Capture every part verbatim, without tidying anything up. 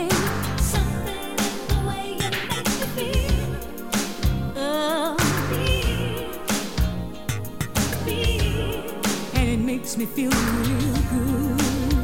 babe. Something in the way you make me feel. Oh, feel, feel. And it makes me feel real good.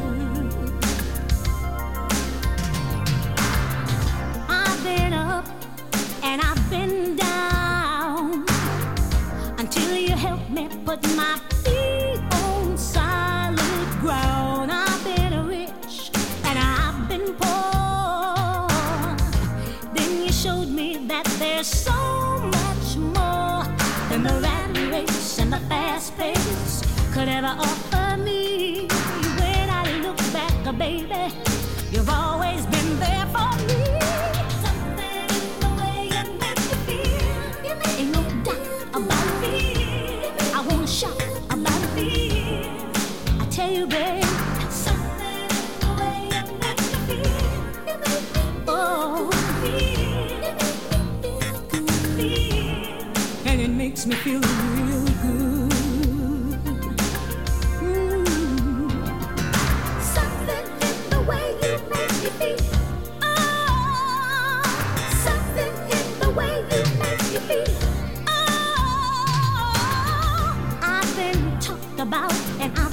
I've been up and I've been down until you help me put my feet on solid ground. I've been rich and I've been poor. Then you showed me that there's so much more than the rat race and the fast pace could ever offer me. When I look back, uh, baby, you've always been there for me. Something in the way you make me feel. Ain't no doubt about it. I wanna shout about it. I tell you, babe. Something in the way you make me feel. Oh, feel, feel. And it makes me feel real good. Mm. Something in the way you make me feel. Oh, something in the way you make me feel. Oh, I've been talked about and I